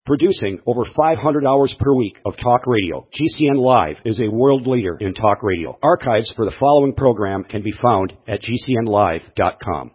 Producing over 500 hours per week of talk radio, GCN Live is a world leader in talk radio. Archives for the following program can be found at GCNlive.com.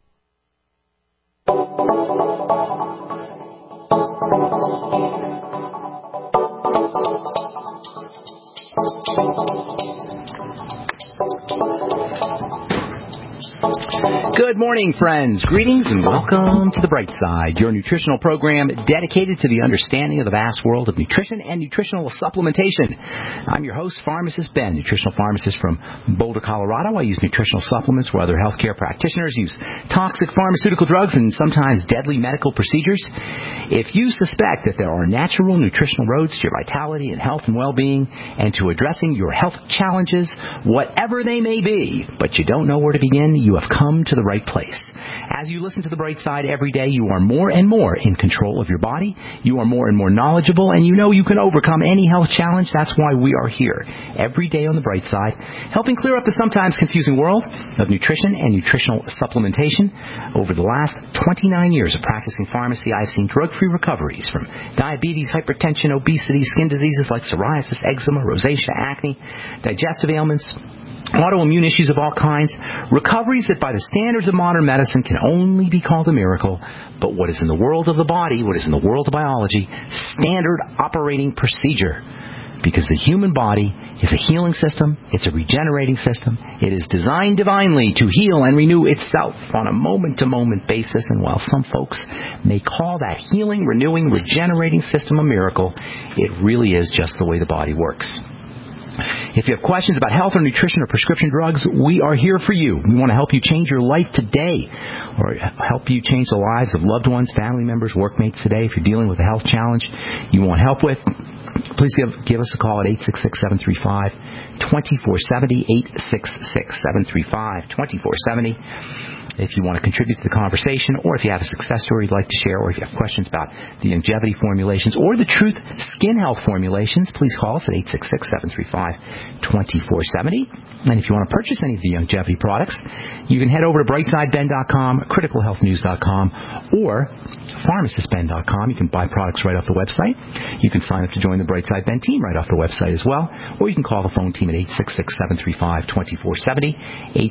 Good morning, friends. Greetings and welcome to The Bright Side, your nutritional program dedicated to the understanding of the vast world of nutrition and nutritional supplementation. I'm your host, Pharmacist Ben, nutritional pharmacist from Boulder, Colorado. I use nutritional supplements where other healthcare practitioners use toxic pharmaceutical drugs and sometimes deadly medical procedures. If you suspect that there are natural nutritional roads to your vitality and health and well-being and to addressing your health challenges, whatever they may be, but you don't know where to begin, you have come to the right place. As you listen to The Bright Side every day, you are more and more in control of your body. You are more and more knowledgeable, and you know you can overcome any health challenge. That's why we are here every day on The Bright Side, helping clear up the sometimes confusing world of nutrition and nutritional supplementation. Over the last 29 years of practicing pharmacy, I've seen drug-free recoveries from diabetes, hypertension, obesity, skin diseases like psoriasis, eczema, rosacea, acne, digestive ailments, autoimmune issues of all kinds, recoveries that by the standards of modern medicine can only be called a miracle, but what is in the world of the body, what is in the world of biology, standard operating procedure. Because the human body is a healing system, it's a regenerating system, it is designed divinely to heal and renew itself on a moment-to-moment basis, and while some folks may call that healing, renewing, regenerating system a miracle, it really is just the way the body works. If you have questions about health or nutrition or prescription drugs, we are here for you. We want to help you change your life today or help you change the lives of loved ones, family members, workmates today. If you're dealing with a health challenge you want help with, please give us a call at 866-735-2470, 866-735-2470. If you want to contribute to the conversation, or if you have a success story you'd like to share, or if you have questions about the longevity formulations or the Truth Skin Health formulations, please call us at 866-735-2470. And if you want to purchase any of the longevity products, you can head over to brightsideben.com, criticalhealthnews.com, or pharmacistben.com. You can buy products right off the website. You can sign up to join the Brightside Ben team right off the website as well, or you can call the phone team at 866-735-2470,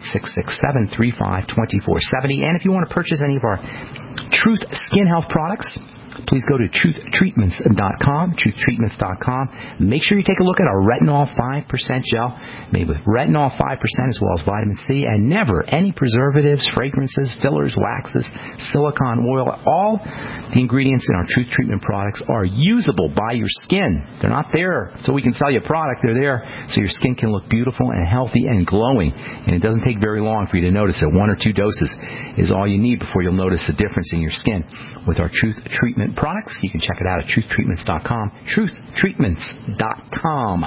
866-735-2470. And if you want to purchase any of our Truth Skin Health products, please go to truthtreatments.com, truthtreatments.com. Make sure you take a look at our retinol 5% gel, made with retinol 5% as well as vitamin C, and never any preservatives, fragrances, fillers, waxes, silicone oil. All the ingredients in our Truth Treatment products are usable by your skin. They're not there so we can sell you a product. They're there so your skin can look beautiful and healthy and glowing. And it doesn't take very long for you to notice it. 1 or 2 doses is all you need before you'll notice a difference in your skin with our Truth Treatment products. You can check it out at truthtreatments.com, truthtreatments.com.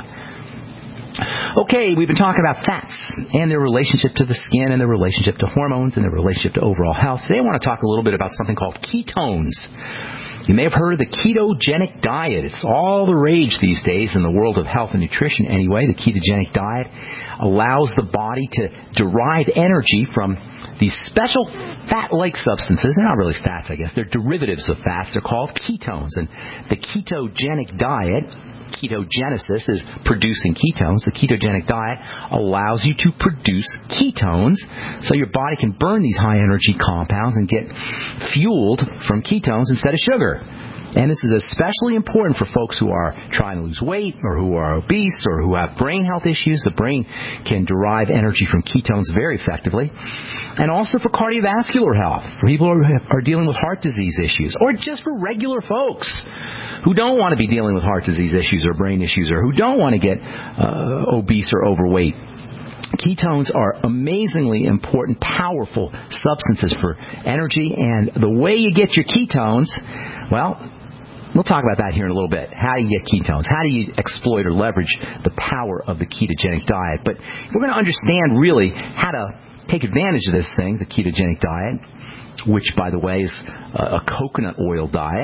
Okay, we've been talking about fats and their relationship to the skin and their relationship to hormones and their relationship to overall health. Today I want to talk a little bit about something called ketones. You may have heard of the ketogenic diet. It's all the rage these days in the world of health and nutrition anyway. The ketogenic diet allows the body to derive energy from these special fat-like substances. They're not really fats, I guess. They're derivatives of fats. They're called ketones. And the ketogenic diet, ketogenesis, is producing ketones. The ketogenic diet allows you to produce ketones so your body can burn these high-energy compounds and get fueled from ketones instead of sugar. And this is especially important for folks who are trying to lose weight or who are obese or who have brain health issues. The brain can derive energy from ketones very effectively. And also for cardiovascular health, for people who are dealing with heart disease issues, or just for regular folks who don't want to be dealing with heart disease issues or brain issues, or who don't want to get obese or overweight. Ketones are amazingly important, powerful substances for energy. And the way you get your ketones, well, we'll talk about that here in a little bit. How do you get ketones? How do you exploit or leverage the power of the ketogenic diet? But we're going to understand really how to take advantage of this thing, the ketogenic diet, which, by the way, is a coconut oil diet.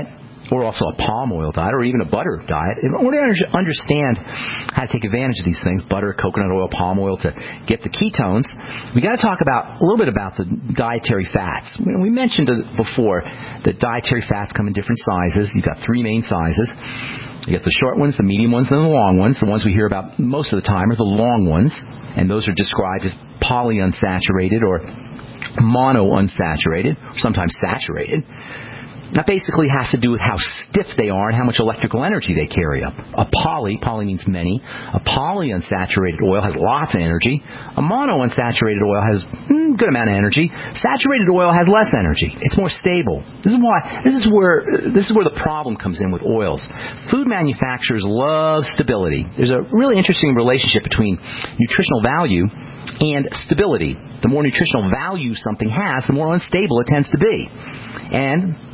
or also a palm oil diet, or even a butter diet, in order to understand how to take advantage of these things, butter, coconut oil, palm oil, to get the ketones, we got to talk a little bit about the dietary fats. We mentioned before that dietary fats come in different sizes. You've got three main sizes. You get the short ones, the medium ones, and the long ones. The ones we hear about most of the time are the long ones, and those are described as polyunsaturated or monounsaturated, sometimes saturated. That basically has to do with how stiff they are and how much electrical energy they carry up. Poly means many. A polyunsaturated oil has lots of energy. A monounsaturated oil has a good amount of energy. Saturated oil has less energy. It's more stable. This is where the problem comes in with oils. Food manufacturers love stability. There's a really interesting relationship between nutritional value and stability. The more nutritional value something has, the more unstable it tends to be. And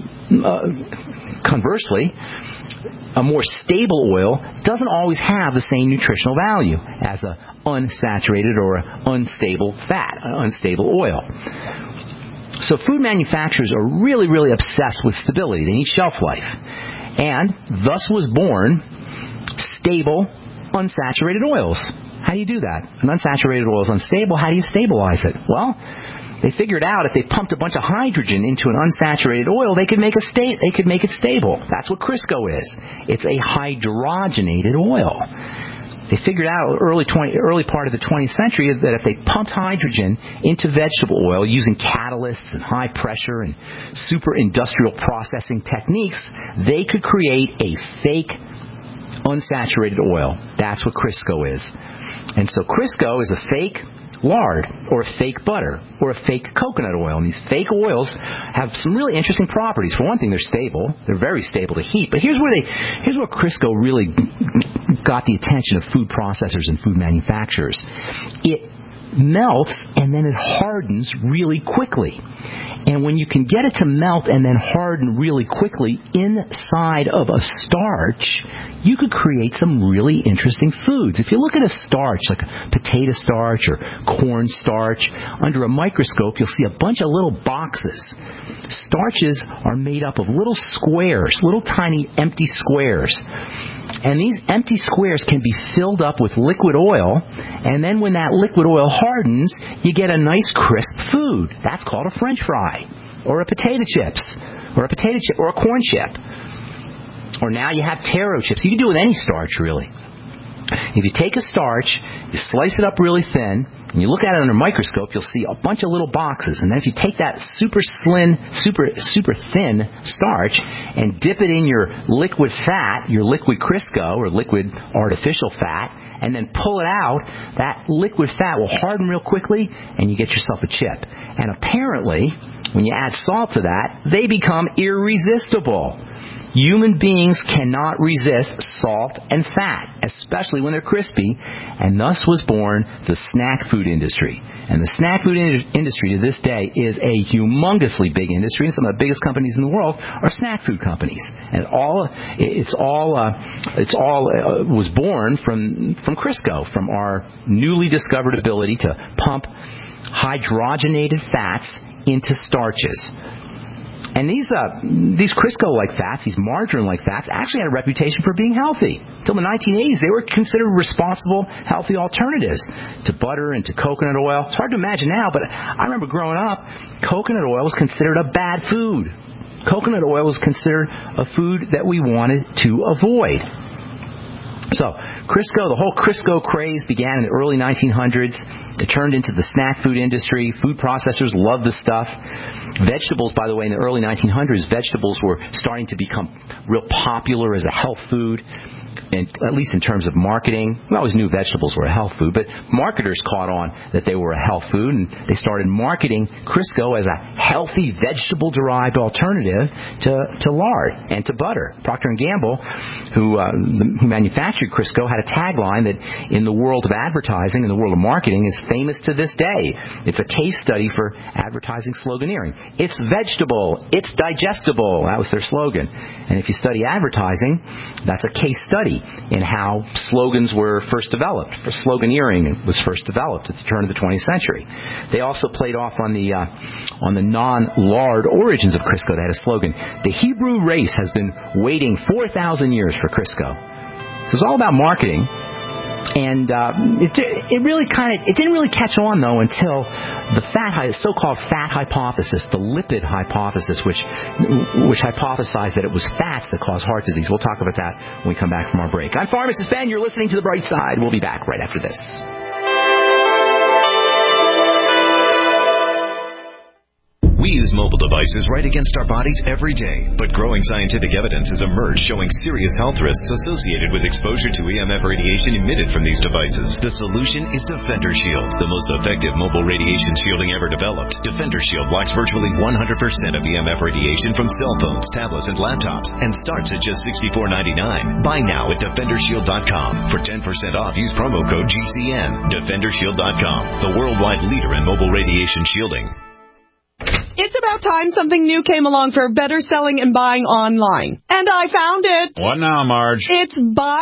conversely, a more stable oil doesn't always have the same nutritional value as an unsaturated or unstable fat, an unstable oil. So food manufacturers are really, really obsessed with stability. They need shelf life. And thus was born stable, unsaturated oils. How do you do that? An unsaturated oil is unstable. How do you stabilize it? Well, they figured out if they pumped a bunch of hydrogen into an unsaturated oil, they could make it stable. That's what Crisco is. It's a hydrogenated oil. They figured out early part of the 20th century that if they pumped hydrogen into vegetable oil using catalysts and high pressure and super industrial processing techniques, they could create a fake unsaturated oil. That's what Crisco is. And so Crisco is a fake lard, or a fake butter, or a fake coconut oil. And these fake oils have some really interesting properties. For one thing, they're stable. They're very stable to heat. But here's where Crisco really got the attention of food processors and food manufacturers. It melts and then it hardens really quickly. And when you can get it to melt and then harden really quickly inside of a starch, you could create some really interesting foods. If you look at a starch, like potato starch or corn starch, under a microscope, you'll see a bunch of little boxes. Starches are made up of little squares, little tiny empty squares. And these empty squares can be filled up with liquid oil, and then when that liquid oil hardens, you get a nice crisp food. That's called a French fry, or a potato chips, or a corn chip. Or now you have taro chips. You can do it with any starch, really. If you take a starch, you slice it up really thin, and you look at it under a microscope, you'll see a bunch of little boxes. And then if you take that super thin starch and dip it in your liquid fat, your liquid Crisco or liquid artificial fat, and then pull it out, that liquid fat will harden real quickly, and you get yourself a chip. And apparently, when you add salt to that, they become irresistible. Human beings cannot resist salt and fat, especially when they're crispy, and thus was born the snack food industry. And the snack food industry to this day is a humongously big industry, and some of the biggest companies in the world are snack food companies. And it's all was born from Crisco, from our newly discovered ability to pump hydrogenated fats into starches. And these Crisco-like fats, these margarine-like fats, actually had a reputation for being healthy. Until the 1980s, they were considered responsible, healthy alternatives to butter and to coconut oil. It's hard to imagine now, but I remember growing up, coconut oil was considered a bad food. Coconut oil was considered a food that we wanted to avoid. So, Crisco, the whole Crisco craze began in the early 1900s. It turned into the snack food industry. Food processors loved the stuff. Vegetables, by the way, in the early 1900s, vegetables were starting to become real popular as a health food, and at least in terms of marketing. We always knew vegetables were a health food, but marketers caught on that they were a health food, and they started marketing Crisco as a healthy vegetable-derived alternative to lard and to butter. Procter & Gamble, who manufactured Crisco, had a tagline that in the world of advertising, in the world of marketing, is famous to this day. It's a case study for advertising sloganeering. It's vegetable. It's digestible. That was their slogan. And if you study advertising, that's a case study. in how slogans were first developed. Sloganeering was first developed at the turn of the 20th century. They also played off on the non-lard origins of Crisco. They had a slogan: "The Hebrew race has been waiting 4,000 years for Crisco." So it's all about marketing. And it didn't really catch on, though, until the so-called fat hypothesis, the lipid hypothesis, which hypothesized that it was fats that cause heart disease. We'll talk about that when we come back from our break. I'm Pharmacist Ben. You're listening to The Bright Side. We'll be back right after this. We use mobile devices right against our bodies every day, but growing scientific evidence has emerged showing serious health risks associated with exposure to EMF radiation emitted from these devices. The solution is Defender Shield, the most effective mobile radiation shielding ever developed. Defender Shield blocks virtually 100% of EMF radiation from cell phones, tablets, and laptops, and starts at just $64.99. Buy now at DefenderShield.com. For 10% off, use promo code GCN. DefenderShield.com, the worldwide leader in mobile radiation shielding. It's about time something new came along for better selling and buying online. And I found it. What now, Marge? It's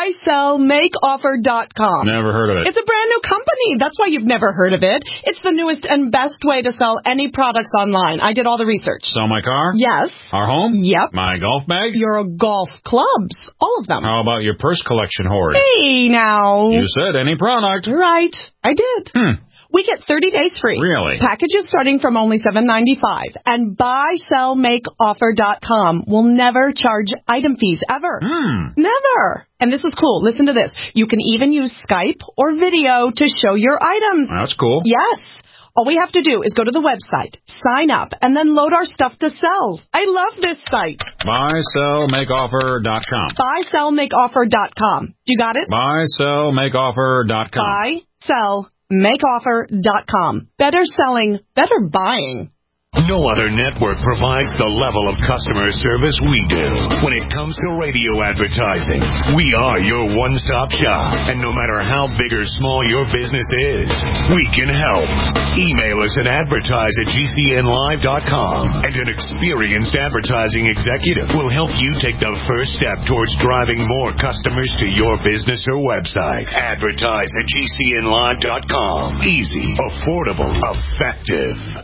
buysellmakeoffer.com. Never heard of it. It's a brand new company. That's why you've never heard of it. It's the newest and best way to sell any products online. I did all the research. Sell my car? Yes. Our home? Yep. My golf bag? Your golf clubs. All of them. How about your purse collection hoard? Hey, now. You said any product. Right. I did. We get 30 days free. Really? Packages starting from only $7.95. And buysellmakeoffer.com will never charge item fees ever. Never. And this is cool. Listen to this. You can even use Skype or video to show your items. That's cool. Yes. All we have to do is go to the website, sign up, and then load our stuff to sell. I love this site. Buysellmakeoffer.com. Buysellmakeoffer.com. You got it? Buysellmakeoffer.com. Buysellmakeoffer.com. Better selling, better buying. No other network provides the level of customer service we do. When it comes to radio advertising, we are your one-stop shop. And no matter how big or small your business is, we can help. Email us at advertise@gcnlive.com, and an experienced advertising executive will help you take the first step towards driving more customers to your business or website. Advertise at gcnlive.com. Easy, affordable, effective.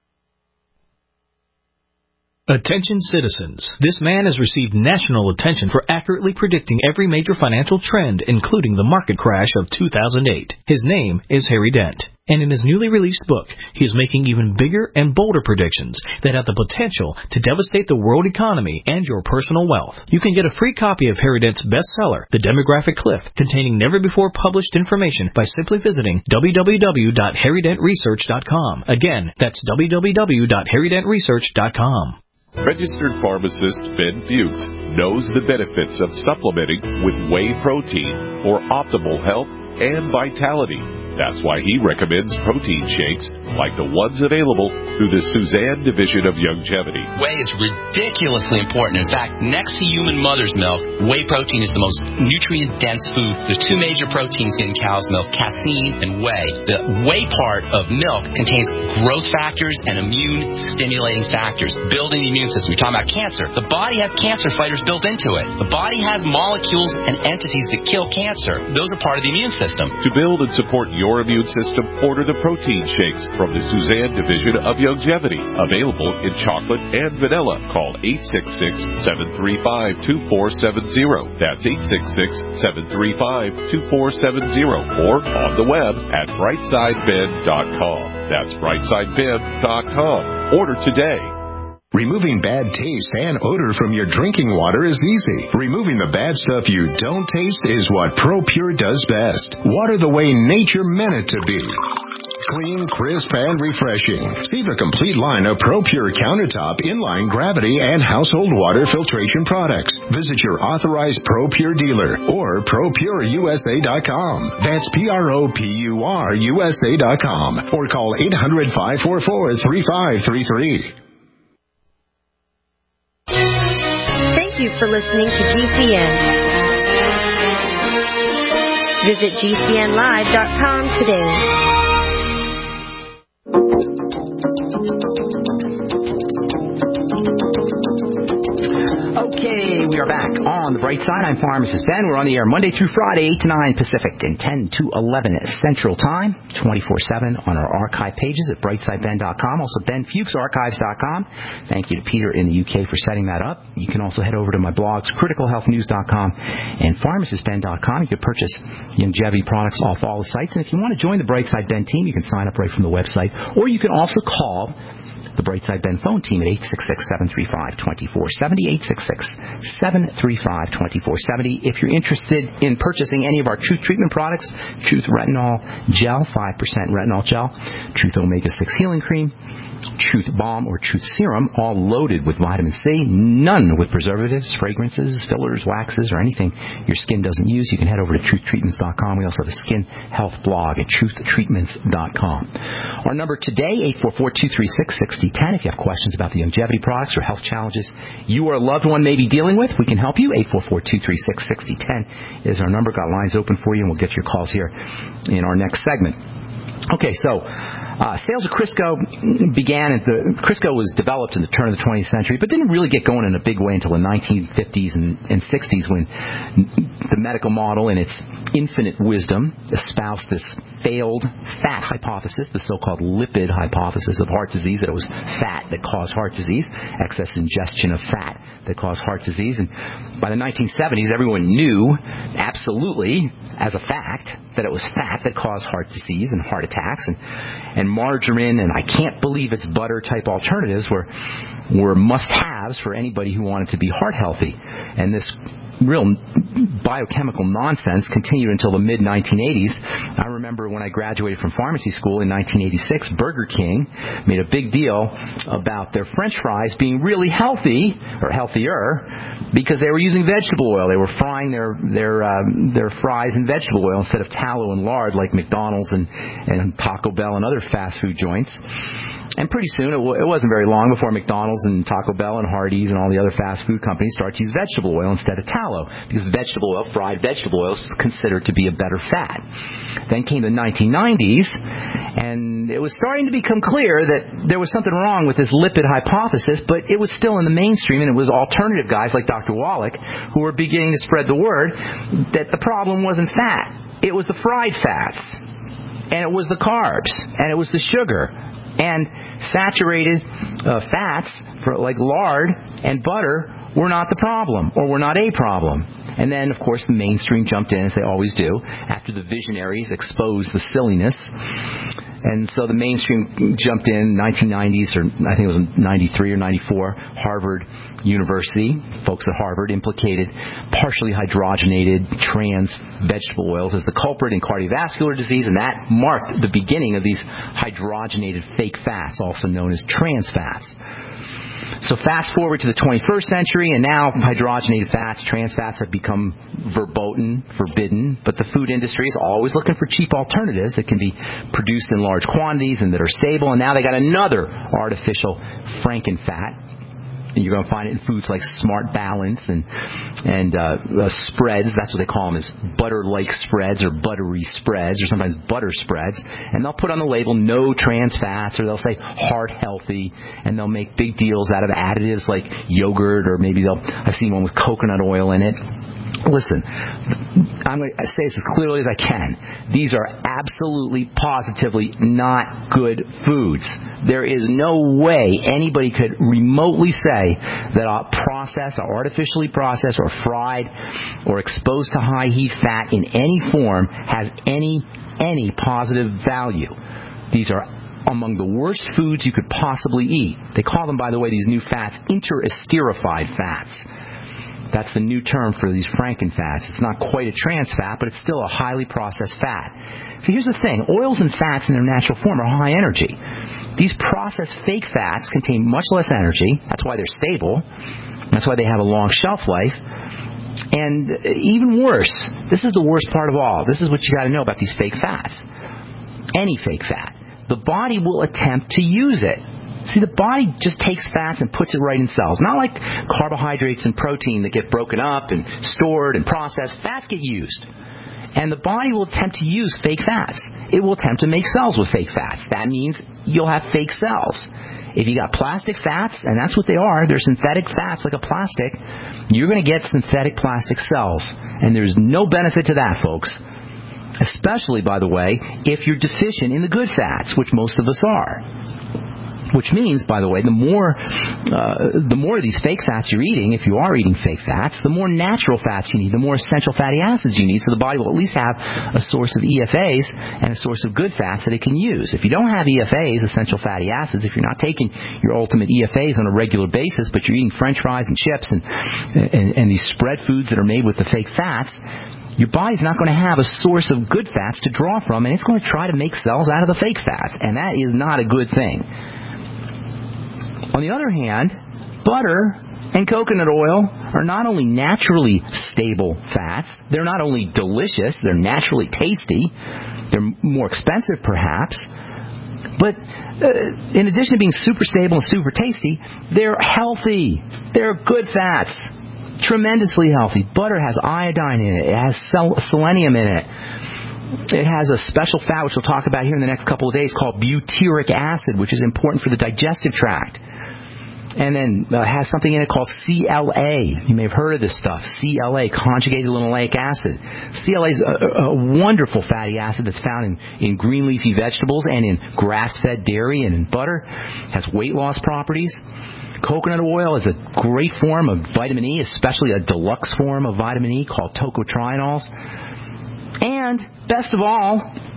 Attention citizens. This man has received national attention for accurately predicting every major financial trend, including the market crash of 2008. His name is Harry Dent. And in his newly released book, he is making even bigger and bolder predictions that have the potential to devastate the world economy and your personal wealth. You can get a free copy of Harry Dent's bestseller, The Demographic Cliff, containing never-before-published information by simply visiting www.harrydentresearch.com. Again, that's www.harrydentresearch.com. Registered pharmacist Ben Fuchs knows the benefits of supplementing with whey protein for optimal health and vitality. That's why he recommends protein shakes like the ones available through the Suzanne Division of Youngevity. Whey is ridiculously important. In fact, next to human mother's milk, whey protein is the most nutrient-dense food. There's two major proteins in cow's milk, casein and whey. The whey part of milk contains growth factors and immune-stimulating factors, building the immune system. You're talking about cancer. The body has cancer fighters built into it. The body has molecules and entities that kill cancer. Those are part of the immune system. To build and support your immune system, order the protein shakes from the Suzanne Division of Youngevity. Available in chocolate and vanilla. Call 866-735-2470. That's 866-735-2470. Or on the web at brightsideben.com. That's brightsideben.com. Order today. Removing bad taste and odor from your drinking water is easy. Removing the bad stuff you don't taste is what ProPure does best. Water the way nature meant it to be. Clean, crisp, and refreshing. See the complete line of ProPure countertop, inline, gravity, and household water filtration products. Visit your authorized ProPure dealer or ProPureUSA.com. That's ProPureUSA.com. Or call 800-544-3533. Thank you for listening to GCN. Visit GCNlive.com today. Okay, we are back on The Bright Side. I'm Pharmacist Ben. We're on the air Monday through Friday, 8 to 9 Pacific and 10 to 11 Central Time, 24/7 on our archive pages at brightsideben.com, also benfuchsarchives.com. Thank you to Peter in the UK for setting that up. You can also head over to my blogs, criticalhealthnews.com and pharmacistben.com. You can purchase longevity products off all the sites. And if you want to join the Brightside Ben team, you can sign up right from the website, or you can also call the Brightside Ben phone team at 866-735-2470, 866-735-2470. If you're interested in purchasing any of our Truth Treatment products, Truth Retinol Gel, 5% retinol gel, Truth Omega-6 Healing Cream, Truth Balm or Truth Serum, all loaded with vitamin C, none with preservatives, fragrances, fillers, waxes, or anything your skin doesn't use. You can head over to truthtreatments.com. We also have a skin health blog at truthtreatments.com. Our number today, 844-236-6010. If you have questions about the longevity products or health challenges you or a loved one may be dealing with, we can help you. 844-236-6010 is our number. Got lines open for you, and we'll get your calls here in our next segment. Okay, so sales of Crisco Crisco was developed in the turn of the 20th century, but didn't really get going in a big way until the 1950s and 60s, when the medical model, in its infinite wisdom, espoused this failed fat hypothesis, the so-called lipid hypothesis of heart disease, that it was fat that caused heart disease, excess ingestion of fat that caused heart disease. And by the 1970s, everyone knew absolutely, as a fact, that it was fat that caused heart disease and heart attacks, and margarine and I can't believe it's butter type alternatives were must-haves for anybody who wanted to be heart healthy. And this real biochemical nonsense continued until the mid-1980s. I remember when I graduated from pharmacy school in 1986, Burger King made a big deal about their French fries being really healthy, or healthier, because they were using vegetable oil. They were frying their fries in vegetable oil instead of tallow and lard like McDonald's and Taco Bell and other fast food joints. And pretty soon, it wasn't very long before McDonald's and Taco Bell and Hardee's and all the other fast food companies started to use vegetable oil instead of tallow, because fried vegetable oil is considered to be a better fat. Then came the 1990s, and it was starting to become clear that there was something wrong with this lipid hypothesis, but it was still in the mainstream, and it was alternative guys like Dr. Wallach who were beginning to spread the word that the problem wasn't fat. It was the fried fats, and it was the carbs, and it was the sugar. And saturated fats, like lard and butter, were not the problem, or were not a problem. And then, of course, the mainstream jumped in, as they always do, after the visionaries exposed the silliness. And so the mainstream jumped in 1990s, or I think it was 93 or 94, Harvard University, folks at Harvard implicated partially hydrogenated trans vegetable oils as the culprit in cardiovascular disease, and that marked the beginning of these hydrogenated fake fats, also known as trans fats. So fast forward to the 21st century, and now hydrogenated fats, trans fats, have become verboten, forbidden, but the food industry is always looking for cheap alternatives that can be produced in large quantities and that are stable, and now they got another artificial frankenfat. You're going to find it in foods like Smart Balance and spreads. That's what they call them, is butter-like spreads or buttery spreads, or sometimes butter spreads. And they'll put on the label no trans fats, or they'll say heart healthy, and they'll make big deals out of additives like yogurt, or maybe I've seen one with coconut oil in it. Listen, I'm going to say this as clearly as I can. These are absolutely, positively not good foods. There is no way anybody could remotely say that a artificially processed or fried or exposed to high heat fat in any form has any positive value. These are among the worst foods you could possibly eat. They call them, by the way, these new fats, interesterified fats. That's the new term for these frankenfats. It's not quite a trans fat, but it's still a highly processed fat. So here's the thing. Oils and fats in their natural form are high energy. These processed fake fats contain much less energy. That's why they're stable. That's why they have a long shelf life. And even worse, this is the worst part of all. This is what you got to know about these fake fats. Any fake fat. The body will attempt to use it. See, the body just takes fats and puts it right in cells. Not like carbohydrates and protein that get broken up and stored and processed. Fats get used. And the body will attempt to use fake fats. It will attempt to make cells with fake fats. That means you'll have fake cells. If you got plastic fats, and that's what they are, they're synthetic fats like a plastic, you're going to get synthetic plastic cells. And there's no benefit to that, folks. Especially, by the way, if you're deficient in the good fats, which most of us are. Which means, by the way, the more of these fake fats you're eating, if you are eating fake fats, the more natural fats you need, the more essential fatty acids you need, so the body will at least have a source of EFAs and a source of good fats that it can use. If you don't have EFAs, essential fatty acids, if you're not taking your ultimate EFAs on a regular basis, but you're eating French fries and chips and these spread foods that are made with the fake fats, your body's not going to have a source of good fats to draw from, and it's going to try to make cells out of the fake fats, and that is not a good thing. On the other hand, butter and coconut oil are not only naturally stable fats, they're not only delicious, they're naturally tasty, they're more expensive perhaps, but in addition to being super stable and super tasty, they're healthy. They're good fats. Tremendously healthy. Butter has iodine in it. It has selenium in it. It has a special fat, which we'll talk about here in the next couple of days, called butyric acid, which is important for the digestive tract. And then has something in it called CLA. You may have heard of this stuff. CLA, conjugated linoleic acid. CLA is a wonderful fatty acid that's found in green leafy vegetables and in grass-fed dairy and in butter. It has weight loss properties. Coconut oil is a great form of vitamin E, especially a deluxe form of vitamin E called tocotrienols. And, best of all,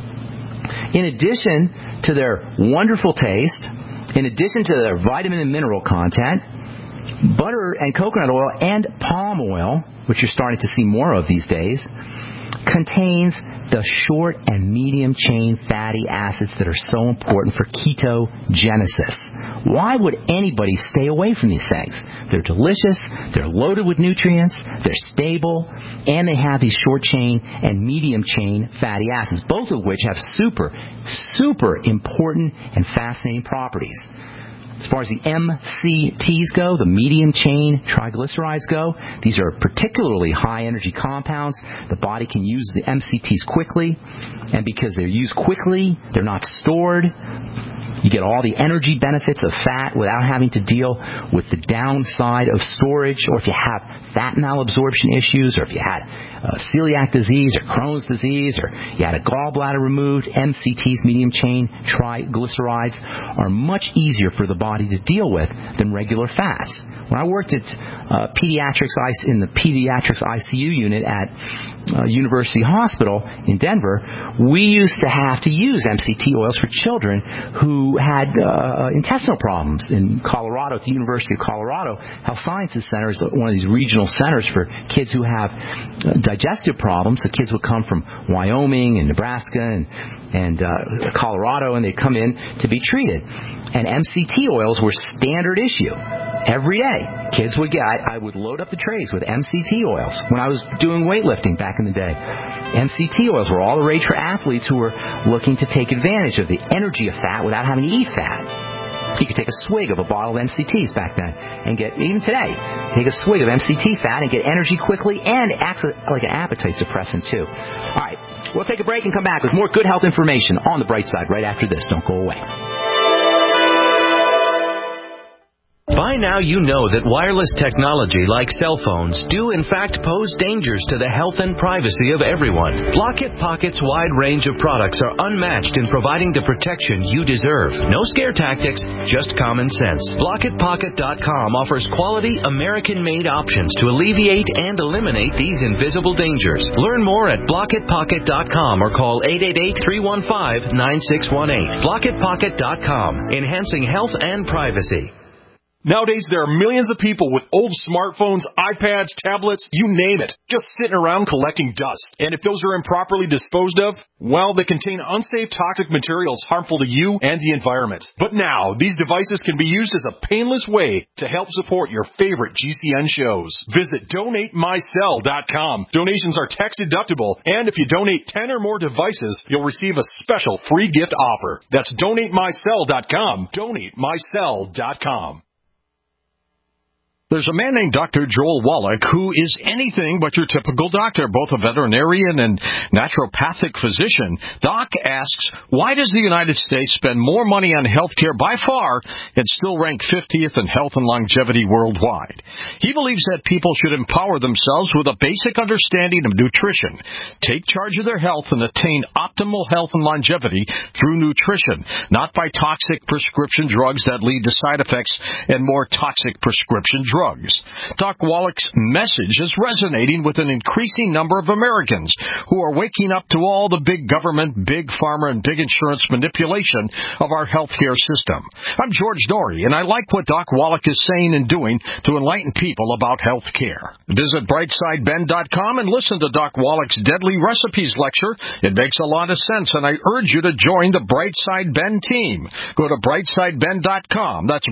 in addition to their wonderful taste, in addition to their vitamin and mineral content, butter and coconut oil and palm oil, which you're starting to see more of these days, contains the short and medium chain fatty acids that are so important for ketogenesis. Why would anybody stay away from these things? They're delicious, they're loaded with nutrients, they're stable, and they have these short chain and medium chain fatty acids, both of which have super, super important and fascinating properties. As far as the MCTs go, the medium chain triglycerides go, these are particularly high energy compounds. The body can use the MCTs quickly, and because they're used quickly, they're not stored. You get all the energy benefits of fat without having to deal with the downside of storage, or if you have fat malabsorption issues, or if you had celiac disease or Crohn's disease, or you had a gallbladder removed, MCTs, medium chain triglycerides, are much easier for the body to deal with than regular fats. When I worked at in the pediatrics ICU unit at University Hospital in Denver, we used to have to use MCT oils for children who had intestinal problems. In Colorado, at the University of Colorado Health Sciences Center is one of these regional centers for kids who have digestive problems. The kids would come from Wyoming and Nebraska and Colorado, and they'd come in to be treated. And MCT oils were standard issue. Every day, kids would I would load up the trays with MCT oils when I was doing weightlifting back in the day. MCT oils were all the rage for athletes who were looking to take advantage of the energy of fat without having to eat fat. You could take a swig of a bottle of MCTs back then and get, even today, take a swig of MCT fat and get energy quickly, and it acts like an appetite suppressant too. All right, we'll take a break and come back with more good health information on the bright side right after this. Don't go away. By now you know that wireless technology like cell phones do in fact pose dangers to the health and privacy of everyone. Blockit Pocket's wide range of products are unmatched in providing the protection you deserve. No scare tactics, just common sense. BlockitPocket.com offers quality American-made options to alleviate and eliminate these invisible dangers. Learn more at BlockitPocket.com or call 888-315-9618. BlockitPocket.com, enhancing health and privacy. Nowadays, there are millions of people with old smartphones, iPads, tablets, you name it, just sitting around collecting dust. And if those are improperly disposed of, well, they contain unsafe toxic materials harmful to you and the environment. But now, these devices can be used as a painless way to help support your favorite GCN shows. Visit DonateMyCell.com. Donations are tax deductible, and if you donate 10 or more devices, you'll receive a special free gift offer. That's DonateMyCell.com. DonateMyCell.com. There's a man named Dr. Joel Wallach who is anything but your typical doctor, both a veterinarian and naturopathic physician. Doc asks, why does the United States spend more money on health care by far and still rank 50th in health and longevity worldwide? He believes that people should empower themselves with a basic understanding of nutrition, take charge of their health, and attain optimal health and longevity through nutrition, not by toxic prescription drugs that lead to side effects and more toxic prescription drugs. Doc Wallach's message is resonating with an increasing number of Americans who are waking up to all the big government, big pharma, and big insurance manipulation of our healthcare system. I'm George Norrie, and I like what Doc Wallach is saying and doing to enlighten people about health care. Visit brightsideben.com and listen to Doc Wallach's Deadly Recipes lecture. It makes a lot of sense, and I urge you to join the Brightside Ben team. Go to brightsideben.com. That's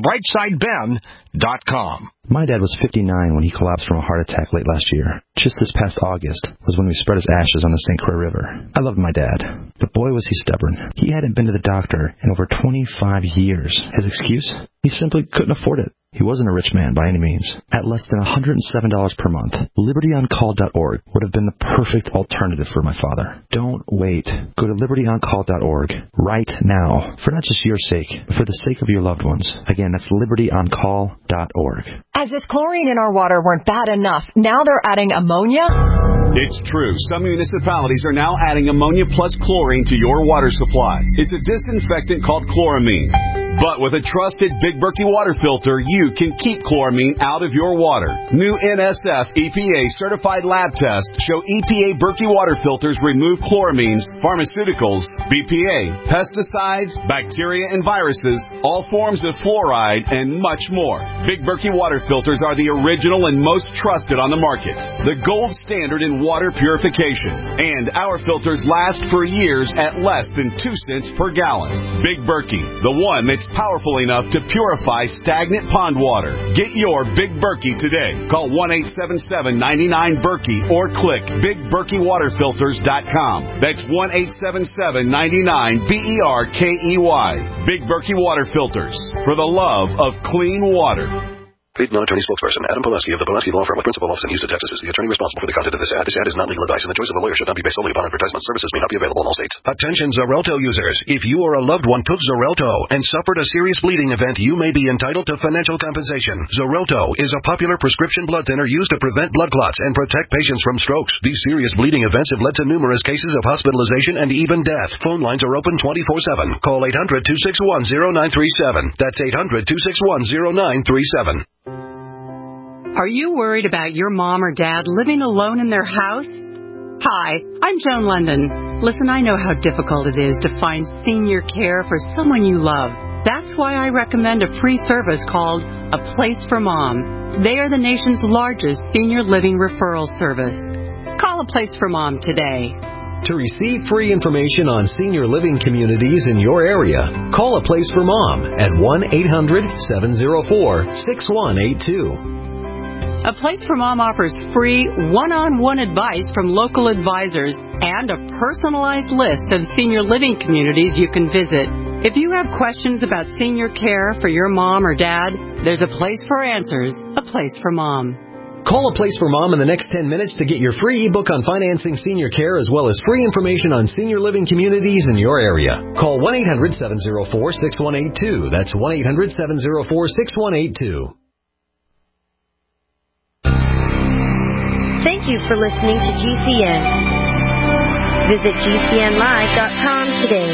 brightsideben.com. My dad was 59 when he collapsed from a heart attack late last year. Just this past August was when we spread his ashes on the St. Croix River. I loved my dad, but boy was he stubborn. He hadn't been to the doctor in over 25 years. His excuse? He simply couldn't afford it. He wasn't a rich man by any means. At less than $107 per month, LibertyOnCall.org would have been the perfect alternative for my father. Don't wait. Go to LibertyOnCall.org right now, for not just your sake, but for the sake of your loved ones. Again, that's LibertyOnCall.org. As if chlorine in our water weren't bad enough, now they're adding ammonia? It's true. Some municipalities are now adding ammonia plus chlorine to your water supply. It's a disinfectant called chloramine. But with a trusted Big Berkey water filter, you can keep chloramine out of your water. New NSF EPA certified lab tests show EPA Berkey water filters remove chloramines, pharmaceuticals, BPA, pesticides, bacteria and viruses, all forms of fluoride, and much more. Big Berkey water filters are the original and most trusted on the market. The gold standard in water purification. And our filters last for years at less than 2 cents per gallon. Big Berkey, the one that's powerful enough to purify stagnant pond water. Get your Big Berkey today. Call 1-877-99-BERKEY or click BigBerkeyWaterFilters.com. That's 1-877-99-BERKEY. Big Berkey Water Filters, for the love of clean water. Paid non-attorney spokesperson Adam Pulaski of the Pulaski Law Firm with principal office in Houston, Texas is the attorney responsible for the content of this ad. This ad is not legal advice, and the choice of a lawyer should not be based solely upon advertisement. Services may not be available in all states. Attention Xarelto users. If you or a loved one took Xarelto and suffered a serious bleeding event, you may be entitled to financial compensation. Xarelto is a popular prescription blood thinner used to prevent blood clots and protect patients from strokes. These serious bleeding events have led to numerous cases of hospitalization and even death. Phone lines are open 24/7. Call 800-261-0937. That's 800-261-0937. Are you worried about your mom or dad living alone in their house? Hi, I'm Joan London. Listen, I know how difficult it is to find senior care for someone you love. That's why I recommend a free service called A Place for Mom. They are the nation's largest senior living referral service. Call A Place for Mom today. To receive free information on senior living communities in your area, call A Place for Mom at 1-800-704-6182. A Place for Mom offers free one-on-one advice from local advisors and a personalized list of senior living communities you can visit. If you have questions about senior care for your mom or dad, there's a place for answers, A Place for Mom. Call A Place for Mom in the next 10 minutes to get your free ebook on financing senior care as well as free information on senior living communities in your area. Call 1-800-704-6182. That's 1-800-704-6182. Thank you for listening to GCN. Visit GCNlive.com today.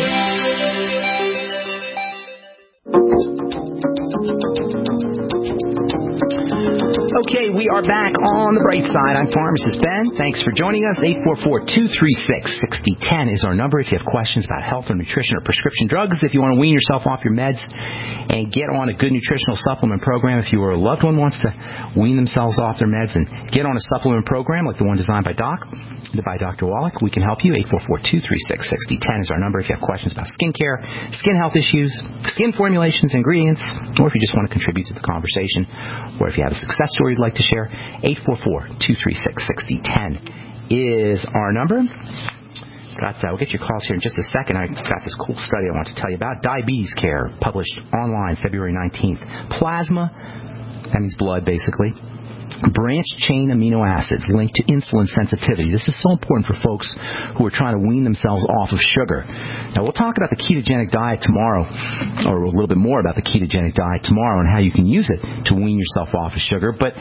Okay, we are back on the bright side. I'm Pharmacist Ben. Thanks for joining us. 844-236-6010 is our number if you have questions about health or nutrition or prescription drugs. If you want to wean yourself off your meds and get on a good nutritional supplement program, if you or a loved one wants to wean themselves off their meds and get on a supplement program like the one designed by Dr. Wallach, we can help you. 844-236-6010 is our number if you have questions about skincare, skin health issues, skin formulations, ingredients, or if you just want to contribute to the conversation, or if you have a success story you'd like to share. 844-236-6010 is our number. We'll get your calls here in just a second. I got this cool study I want to tell you about. Diabetes Care, published online February 19th. Plasma that means blood, basically. Branched-chain amino acids linked to insulin sensitivity. This is so important for folks who are trying to wean themselves off of sugar. Now, we'll talk about the ketogenic diet tomorrow, or a little bit more about the ketogenic diet tomorrow and how you can use it to wean yourself off of sugar. But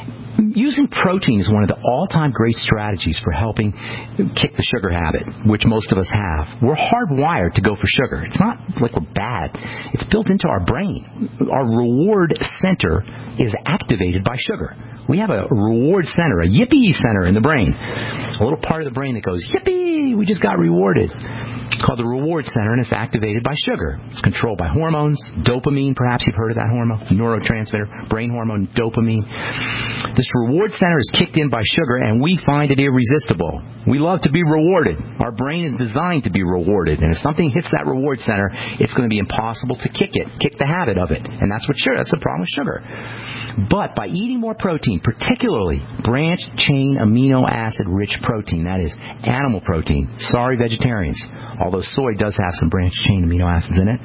using protein is one of the all-time great strategies for helping kick the sugar habit, which most of us have. We're hardwired to go for sugar. It's not like we're bad. It's built into our brain. Our reward center is activated by sugar. We have a reward center, a yippee center in the brain. A little part of the brain that goes, yippee, we just got rewarded. It's called the reward center, and it's activated by sugar. It's controlled by hormones, dopamine, perhaps you've heard of that hormone, neurotransmitter, brain hormone, dopamine. This reward center is kicked in by sugar, and we find it irresistible. We love to be rewarded. Our brain is designed to be rewarded, and if something hits that reward center, it's going to be impossible to kick the habit of it. And that's the problem with sugar. But by eating more protein, particularly branched-chain amino acid-rich protein, that is animal protein. Sorry, vegetarians, although soy does have some branched-chain amino acids in it.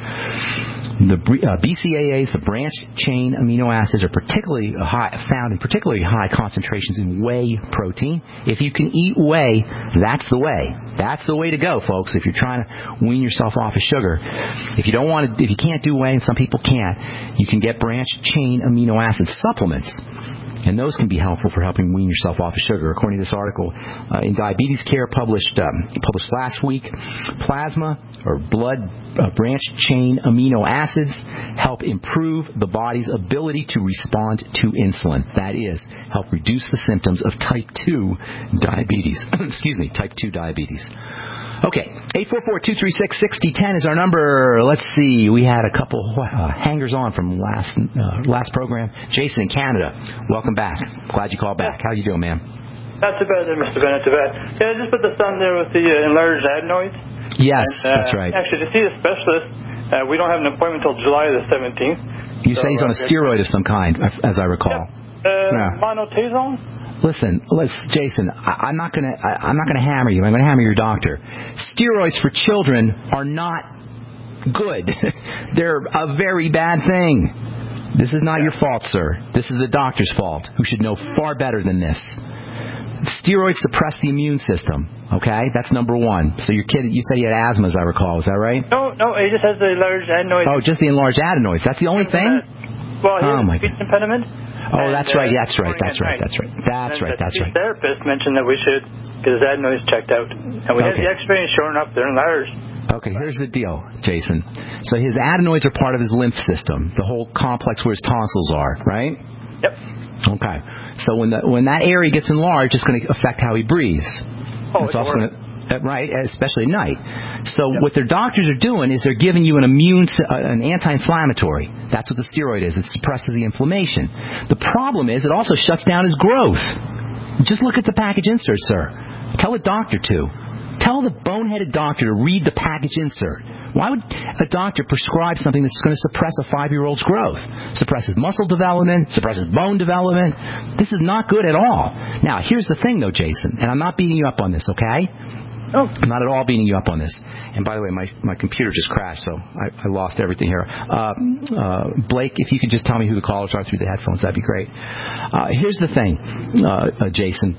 The BCAAs, the branched-chain amino acids, are particularly found in particularly high concentrations in whey protein. If you can eat whey, that's the way. That's the way to go, folks. If you're trying to wean yourself off of sugar, if you can't do whey, and some people can't, you can get branched-chain amino acid supplements. And those can be helpful for helping wean yourself off of sugar. According to this article in Diabetes Care published last week, plasma or blood branched-chain amino acids help improve the body's ability to respond to insulin. That is, help reduce the symptoms of type 2 diabetes. Type 2 diabetes. Okay, 844-236-6010 is our number. Let's see, we had a couple hangers on from last program. Jason in Canada, welcome back. Glad you called back. How you doing, man? Not too bad there, Mr. Bennett, not too bad. Yeah, I just put the son there with the enlarged adenoids. Yes, that's right. Actually, to see a specialist, we don't have an appointment until July the 17th. You say he's on a steroid of some kind, as I recall. Monotazone? Listen, Jason, I'm not gonna hammer you. I'm gonna hammer your doctor. Steroids for children are not good. They're a very bad thing. This is not your fault, sir. This is the doctor's fault, who should know far better than this. Steroids suppress the immune system. Okay, that's number one. So your kid, you said he had asthma, as I recall. Is that right? No, he just has the enlarged adenoids. Oh, just the enlarged adenoids. That's the only thing? Well, he has a speech impediment. Oh, that's right. That's right. The therapist mentioned that we should get his adenoids checked out. And we had the x-ray, and sure enough, they're enlarged. Okay, here's the deal, Jason. So his adenoids are part of his lymph system, the whole complex where his tonsils are, right? Yep. Okay. So when that area gets enlarged, it's going to affect how he breathes. Oh, it's also going to, right, especially at night. So what their doctors are doing is they're giving you an anti-inflammatory. That's what the steroid is. It suppresses the inflammation. The problem is it also shuts down his growth. Just look at the package insert, sir. Tell a doctor to. Tell the boneheaded doctor to read the package insert. Why would a doctor prescribe something that's going to suppress a 5-year-old's growth? Suppresses muscle development, suppresses bone development. This is not good at all. Now, here's the thing, though, Jason, and I'm not beating you up on this, okay? Oh. I'm not at all beating you up on this. And by the way, my computer just crashed, so I lost everything here. Blake, if you could just tell me who the callers are through the headphones, that'd be great. Here's the thing, Jason.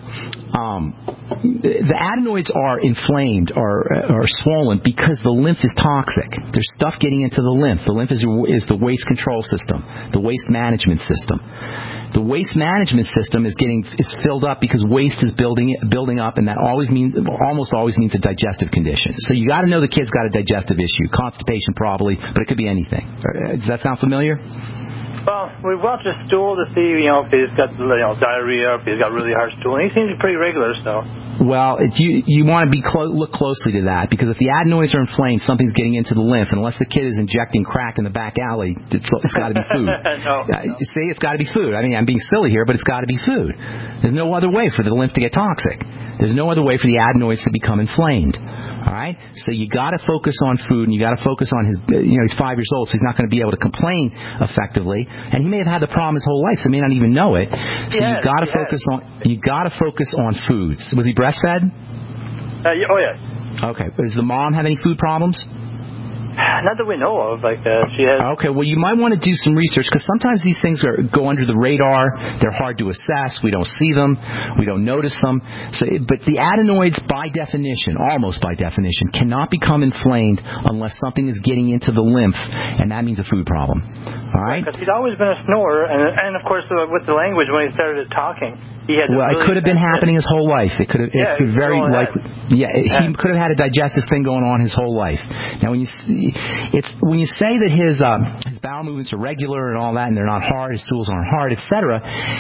The adenoids are inflamed or swollen because the lymph is toxic. There's stuff getting into the lymph. The lymph is the waste control system, the waste management system. The waste management system is filled up because waste is building up, and that almost always means a digestive condition. So you got to know the kid's got a digestive issue, constipation probably, but it could be anything. Does that sound familiar? Well, we watch his stool to see, if he's got diarrhea, if he's got really hard stool, and he seems to be pretty regular, so. Well, you want to look closely to that, because if the adenoids are inflamed, something's getting into the lymph. Unless the kid is injecting crack in the back alley, it's got to be food. No. See, it's got to be food. I mean, I'm being silly here, but it's got to be food. There's no other way for the lymph to get toxic. There's no other way for the adenoids to become inflamed. All right? So you got to focus on food, and you got to focus on his, he's 5 years old, so he's not going to be able to complain effectively. And he may have had the problem his whole life, so he may not even know it. So you got to focus on foods. Was he breastfed? Oh, yes. Okay. Does the mom have any food problems? Not that we know of. She has. Okay, well, you might want to do some research because sometimes these things go under the radar. They're hard to assess. We don't see them. We don't notice them. But the adenoids, by definition, almost by definition, cannot become inflamed unless something is getting into the lymph, and that means a food problem. All right? Because he's always been a snorer, and of course, with the language, when he started talking, he had. Well, it could have been happening his whole life. It could very likely. He could have had a digestive thing going on his whole life. Now, when you say that his bowel movements are regular and all that, and they're not hard, his stools aren't hard, etc.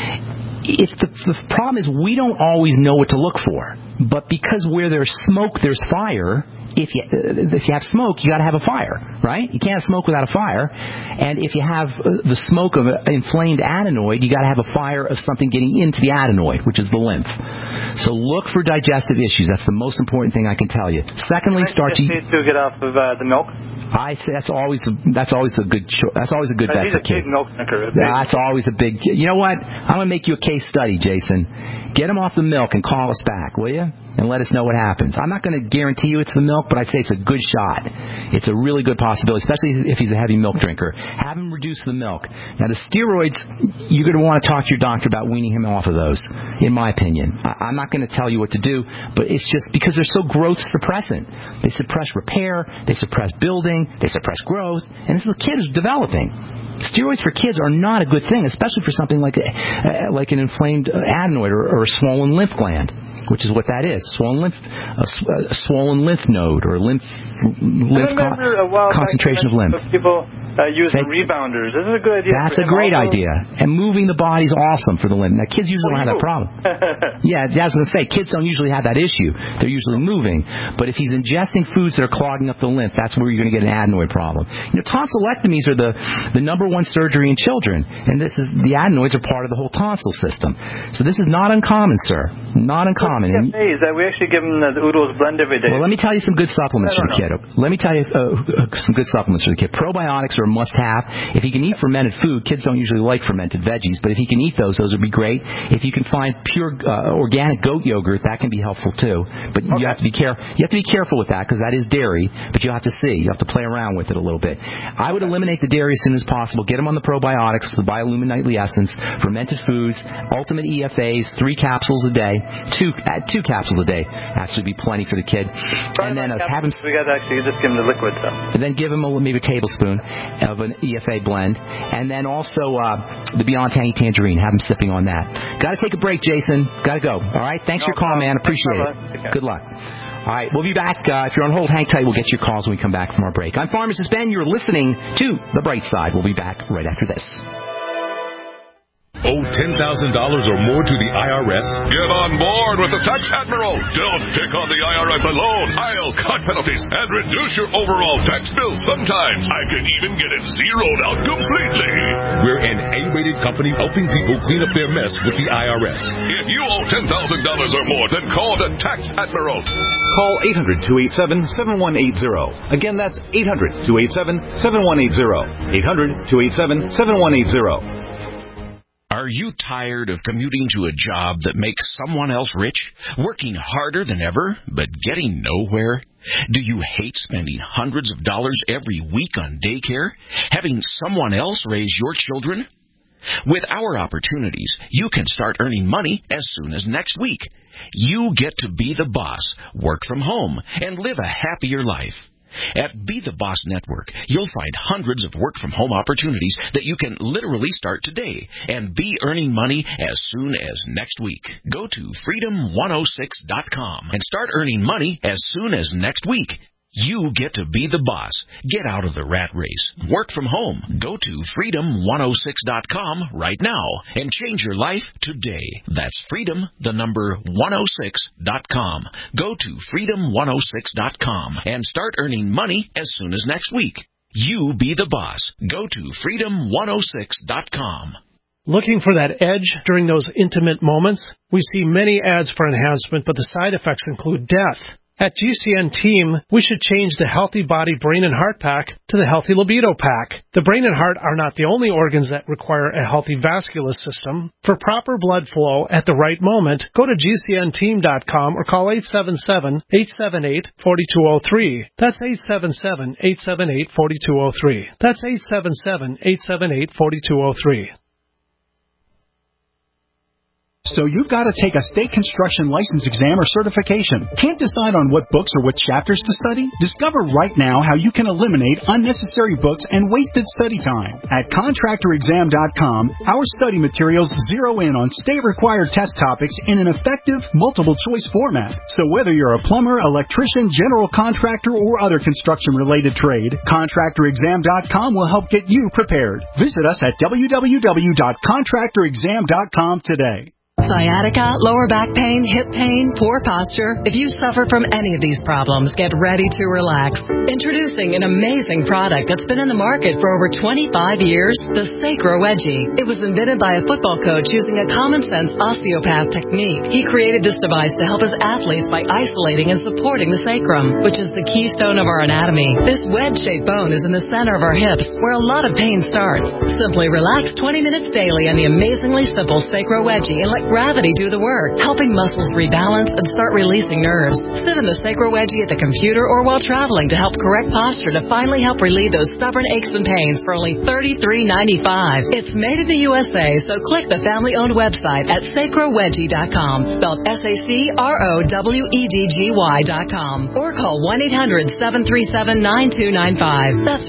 The problem is we don't always know what to look for. But because where there's smoke, there's fire. If you have smoke, you got to have a fire, right? You can't smoke without a fire. And if you have the smoke of an inflamed adenoid, you got to have a fire of something getting into the adenoid, which is the lymph. So look for digestive issues. That's the most important thing I can tell you. Secondly, start to get off of the milk. I say that's always a good bet for kids. Big milk drinker. That's always a big. You know what? I'm gonna make you a case study, Jason. Get him off the milk and call us back, will you? And let us know what happens. I'm not going to guarantee you it's the milk, but I'd say it's a good shot. It's a really good possibility, especially if he's a heavy milk drinker. Have him reduce the milk. Now, the steroids, you're going to want to talk to your doctor about weaning him off of those, in my opinion. I'm not going to tell you what to do, but it's just because they're so growth suppressant. They suppress repair, they suppress building, they suppress growth, and this is a kid who's developing. Steroids for kids are not a good thing, especially for something like an inflamed adenoid or a swollen lymph gland, which is what that is. A swollen lymph node or lymph concentration of lymph. People using rebounders. This is a good idea. That's a great idea. And moving the body is awesome for the lymph. Now, kids usually don't have that problem. Yeah, I was going to say, kids don't usually have that issue. They're usually moving. But if he's ingesting foods that are clogging up the lymph, that's where you're going to get an adenoid problem. Tonsillectomies are the number one surgery in children. And the adenoids are part of the whole tonsil system. So this is not uncommon, sir. Not uncommon. That we actually give him the Oodles blend every day. Well, let me tell you some good supplements for the kid. Let me tell you some good supplements for the kid. Probiotics are a must-have. If he can eat fermented food, kids don't usually like fermented veggies, but if he can eat those would be great. If you can find pure organic goat yogurt, that can be helpful too. But you have to be careful with that because that is dairy. But you have to see. You have to play around with it a little bit. I would eliminate the dairy as soon as possible. Get him on the probiotics, the Biolumin Nightly Essence, fermented foods, Ultimate EFAs, 3 capsules a day, 2 capsules a day. Actually, be plenty for the kid. And then have him. We got to actually just give him the liquid stuff. And then give him maybe a tablespoon of an EFA blend, and then also the Beyond Tangy Tangerine. Have him sipping on that. Got to take a break, Jason. Got to go. All right. Thanks for your call, man. Appreciate it. Good luck. All right, we'll be back. If you're on hold, hang tight. We'll get your calls when we come back from our break. I'm Pharmacist Ben. You're listening to The Bright Side. We'll be back right after this. Owe $10,000 or more to the IRS? Get on board with the Tax Admiral. Don't pick on the IRS alone. I'll cut penalties and reduce your overall tax bill. Sometimes I can even get it zeroed out completely. We're an A-rated company helping people clean up their mess with the IRS. If you owe $10,000 or more, then call the Tax Admiral. Call 800-287-7180. Again, that's 800-287-7180. 800-287-7180. Are you tired of commuting to a job that makes someone else rich, working harder than ever, but getting nowhere? Do you hate spending hundreds of dollars every week on daycare, having someone else raise your children? With our opportunities, you can start earning money as soon as next week. You get to be the boss, work from home, and live a happier life. At Be the Boss Network, you'll find hundreds of work-from-home opportunities that you can literally start today and be earning money as soon as next week. Go to freedom106.com and start earning money as soon as next week. You get to be the boss. Get out of the rat race. Work from home. Go to freedom106.com right now and change your life today. That's freedom106.com. Go to freedom106.com and start earning money as soon as next week. You be the boss. Go to freedom106.com. Looking for that edge during those intimate moments? We see many ads for enhancement, but the side effects include death. At GCN Team, we should change the Healthy Body, Brain, and Heart Pack to the Healthy Libido Pack. The brain and heart are not the only organs that require a healthy vascular system. For proper blood flow at the right moment, go to GCNteam.com or call 877-878-4203. That's 877-878-4203. That's 877-878-4203. So you've got to take a state construction license exam or certification. Can't decide on what books or what chapters to study? Discover right now how you can eliminate unnecessary books and wasted study time. At contractorexam.com, our study materials zero in on state-required test topics in an effective, multiple-choice format. So whether you're a plumber, electrician, general contractor, or other construction-related trade, contractorexam.com will help get you prepared. Visit us at www.contractorexam.com today. Sciatica, lower back pain, hip pain, poor posture. If you suffer from any of these problems, get ready to relax. Introducing an amazing product that's been in the market for over 25 years, the Sacro Wedgie. It was invented by a football coach using a common-sense osteopath technique. He created this device to help his athletes by isolating and supporting the sacrum, which is the keystone of our anatomy. This wedge-shaped bone is in the center of our hips, where a lot of pain starts. Simply relax 20 minutes daily on the amazingly simple Sacro Wedgie and let gravity do the work, helping muscles rebalance and start releasing nerves. Sit in the Sacro Wedgie at the computer or while traveling to help correct posture to finally help relieve those stubborn aches and pains for only $33.95. It's made in the USA, so click the family-owned website at sacrowedgie.com, spelled SACROWEDGY.com, or call 1-800-737-9295. That's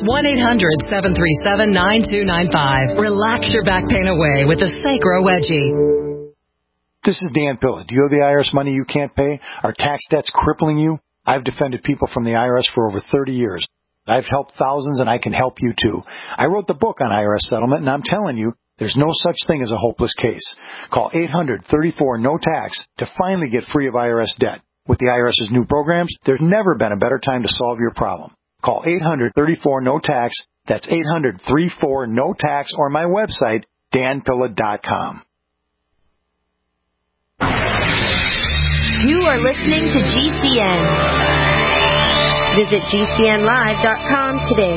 1-800-737-9295. Relax your back pain away with the Sacro Wedgie. This is Dan Pilla. Do you owe the IRS money you can't pay? Are tax debts crippling you? I've defended people from the IRS for over 30 years. I've helped thousands, and I can help you too. I wrote the book on IRS settlement, and I'm telling you, there's no such thing as a hopeless case. Call 800-34-NO-TAX to finally get free of IRS debt. With the IRS's new programs, there's never been a better time to solve your problem. Call 800-34-NO-TAX. That's 800-34-NO-TAX, or my website, danpilla.com. You are listening to GCN. Visit GCNlive.com today.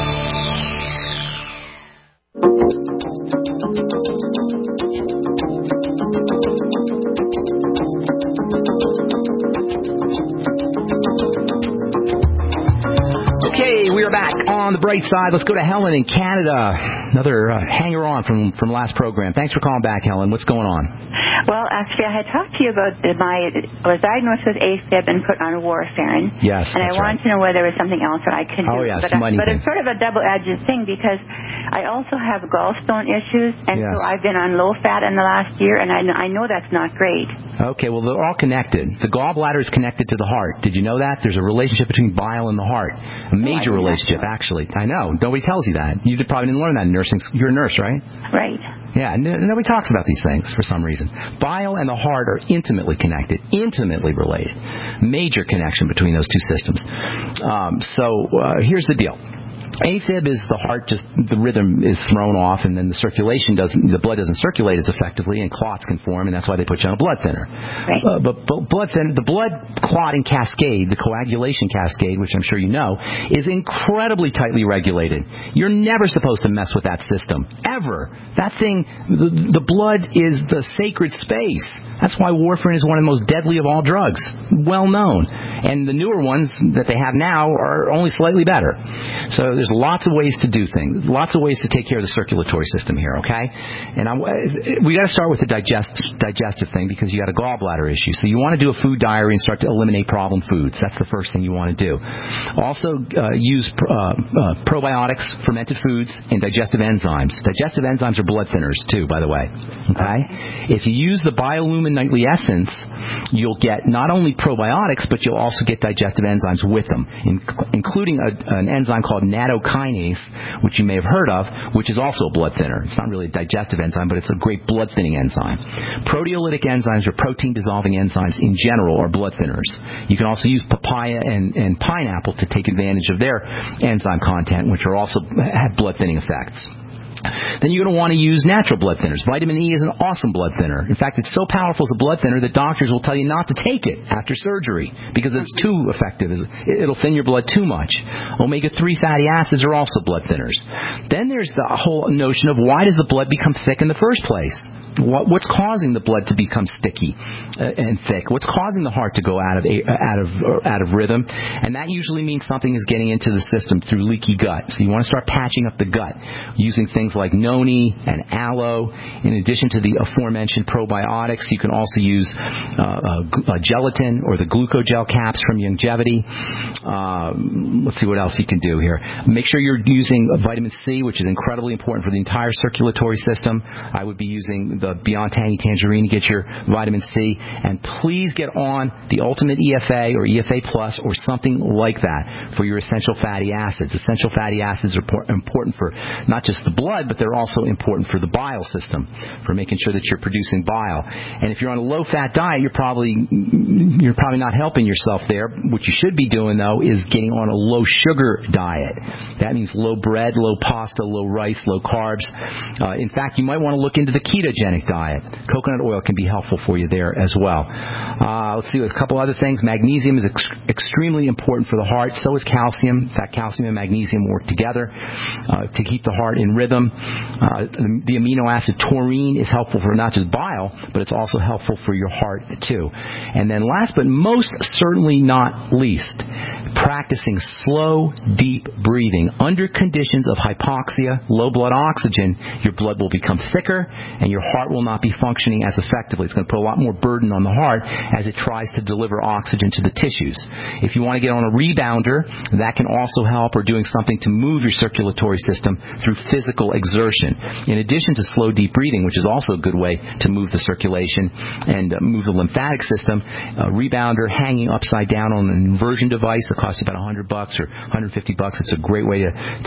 Okay, we are back on the bright side. Let's go to Helen in Canada. Another hanger-on from last program. Thanks for calling back, Helen. What's going on? Well, actually, I had talked to you about I was diagnosed with AFib and put on warfarin. Yes, and I wanted to know whether there was something else that I could do. Oh, yes, but it's sort of a double-edged thing because I also have gallstone issues, and so I've been on low fat in the last year, and I know that's not great. Okay, well, they're all connected. The gallbladder is connected to the heart. Did you know that? There's a relationship between bile and the heart. A major relationship, actually. I know. Nobody tells you that. You probably didn't learn that in nursing. You're a nurse, right? Right. Yeah, nobody talks about these things for some reason. Bile and the heart are intimately connected, intimately related. Major connection between those two systems. So here's the deal. AFib is the heart, just the rhythm is thrown off, and then the blood doesn't circulate as effectively, and clots can form, and that's why they put you on a blood thinner. Right. But the blood clotting cascade, the coagulation cascade, which I'm sure you know, is incredibly tightly regulated. You're never supposed to mess with that system, ever. That thing, the blood is the sacred space. That's why warfarin is one of the most deadly of all drugs, well known. And the newer ones that they have now are only slightly better. So there's lots of ways to do things, lots of ways to take care of the circulatory system here, okay? And we got to start with the digestive thing because you got a gallbladder issue. So you want to do a food diary and start to eliminate problem foods. That's the first thing you want to do. Also, use probiotics, fermented foods, and digestive enzymes. Digestive enzymes are blood thinners, too, by the way, okay? If you use the Biolumin Nightly Essence, you'll get not only probiotics, but you'll also get digestive enzymes with them, including an enzyme called nattokinase, which you may have heard of, which is also a blood thinner. It's not really a digestive enzyme, but it's a great blood thinning enzyme. Proteolytic enzymes or protein dissolving enzymes in general are blood thinners. You can also use papaya and pineapple to take advantage of their enzyme content, which are also have blood thinning effects. Then you're going to want to use natural blood thinners. Vitamin E is an awesome blood thinner. In fact, it's so powerful as a blood thinner that doctors will tell you not to take it after surgery because it's too effective. It'll thin your blood too much. Omega-3 fatty acids are also blood thinners. Then there's the whole notion of why does the blood become thick in the first place? What's causing the blood to become sticky and thick? What's causing the heart to go out of rhythm? And that usually means something is getting into the system through leaky gut. So you want to start patching up the gut using things like noni and aloe. In addition to the aforementioned probiotics, you can also use gelatin or the glucogel caps from Youngevity. Let's see what else you can do here. Make sure you're using vitamin C, which is incredibly important for the entire circulatory system. I would be using the Beyond Tangy Tangerine to get your vitamin C. And please get on the Ultimate EFA or EFA Plus or something like that for your essential fatty acids. Essential fatty acids are important for not just the blood, but they're also important for the bile system, for making sure that you're producing bile. And if you're on a low-fat diet, you're probably not helping yourself there. What you should be doing, though, is getting on a low-sugar diet. That means low bread, low pasta, low rice, low carbs. In fact, you might want to look into the ketogenic diet. Coconut oil can be helpful for you there as well. Let's see, a couple other things. Magnesium is extremely important for the heart. So is calcium. In fact, calcium and magnesium work together to keep the heart in rhythm. The amino acid taurine is helpful for not just bile, but it's also helpful for your heart too. And then last but most certainly not least, practicing slow, deep breathing. Under conditions of hypoxia, low blood oxygen, your blood will become thicker and your heart will not be functioning as effectively. It's going to put a lot more burden on the heart as it tries to deliver oxygen to the tissues. If you want to get on a rebounder, that can also help, or doing something to move your circulatory system through physical exertion. In addition to slow, deep breathing, which is also a good way to move the circulation and move the lymphatic system, a rebounder hanging upside down on an inversion device that costs you about $100 or $150. It's a great way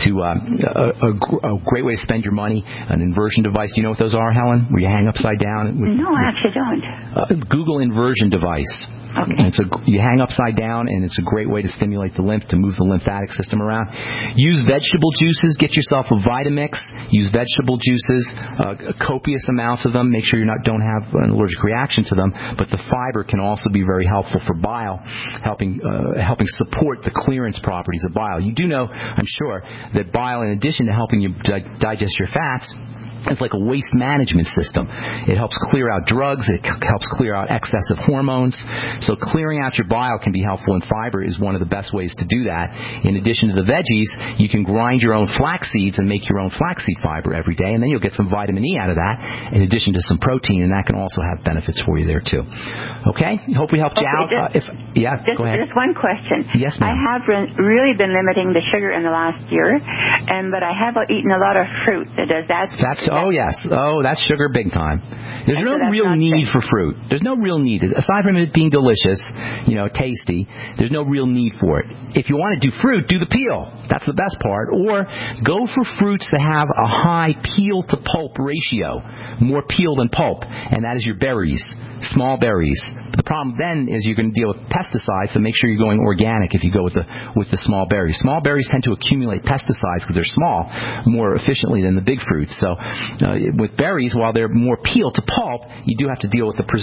a great way to spend your money. An inversion device. Do you know what those are, Helen? Where you hang upside down? No, I actually don't. Google inversion device. Okay. You hang upside down, and it's a great way to stimulate the lymph, to move the lymphatic system around. Use vegetable juices. Get yourself a Vitamix. Use vegetable juices, copious amounts of them. Make sure you don't have an allergic reaction to them. But the fiber can also be very helpful for bile, helping support the clearance properties of bile. You do know, I'm sure, that bile, in addition to helping you digest your fats, it's like a waste management system. It helps clear out drugs. It helps clear out excessive hormones. So clearing out your bile can be helpful, and fiber is one of the best ways to do that. In addition to the veggies, you can grind your own flax seeds and make your own flaxseed fiber every day, and then you'll get some vitamin E out of that, in addition to some protein, and that can also have benefits for you there, too. Okay? Hope we helped you out. Go ahead. Just one question. Yes, ma'am. I have really been limiting the sugar in the last year, but I have eaten a lot of fruit. Does that... Oh, yes. Oh, that's sugar big time. There's no real need for fruit. There's no real need. Aside from it being delicious, tasty, there's no real need for it. If you want to do fruit, do the peel. That's the best part. Or go for fruits that have a high peel-to-pulp ratio. More peel than pulp. And that is your berries. Small berries. But the problem then is you're going to deal with pesticides, so make sure you're going organic if you go with the small berries. Small berries tend to accumulate pesticides because they're small more efficiently than the big fruits. So with berries, while they're more peel to pulp, you do have to deal with the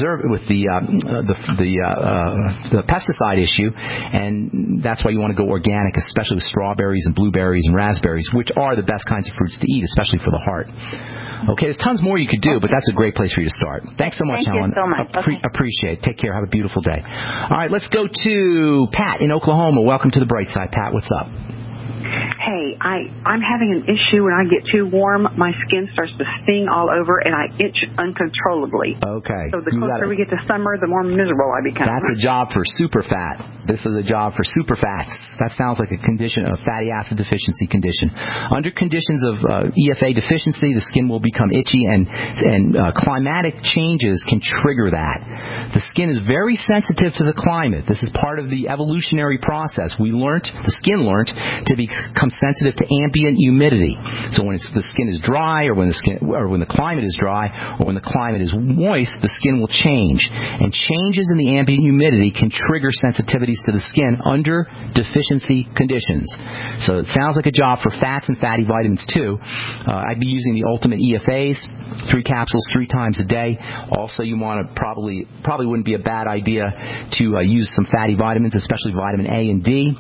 pesticide issue, and that's why you want to go organic, especially with strawberries and blueberries and raspberries, which are the best kinds of fruits to eat, especially for the heart. Okay, there's tons more you could do, but that's a great place for you to start. Thanks so much, Helen. Thank you so much. Appreciate it. Take care. Have a beautiful day. All right, let's go to Pat in Oklahoma. Welcome to the Bright Side. Pat, what's up? Hey, I'm having an issue when I get too warm. My skin starts to sting all over, and I itch uncontrollably. Okay. So the closer we get to summer, the more miserable I become. That's a job for super fat. This is a job for super fats. That sounds like a condition, a fatty acid deficiency condition. Under conditions of EFA deficiency, the skin will become itchy, and climatic changes can trigger that. The skin is very sensitive to the climate. This is part of the evolutionary process. The skin learned to become sensitive to ambient humidity. So when the skin is dry, or when the climate is dry, or when the climate is moist, the skin will change. And changes in the ambient humidity can trigger sensitivity sensitivities to the skin under deficiency conditions. So it sounds like a job for fats and fatty vitamins too. I'd be using the Ultimate EFAs, 3 capsules 3 times a day. Also, you want to probably wouldn't be a bad idea to use some fatty vitamins, especially vitamin A and D.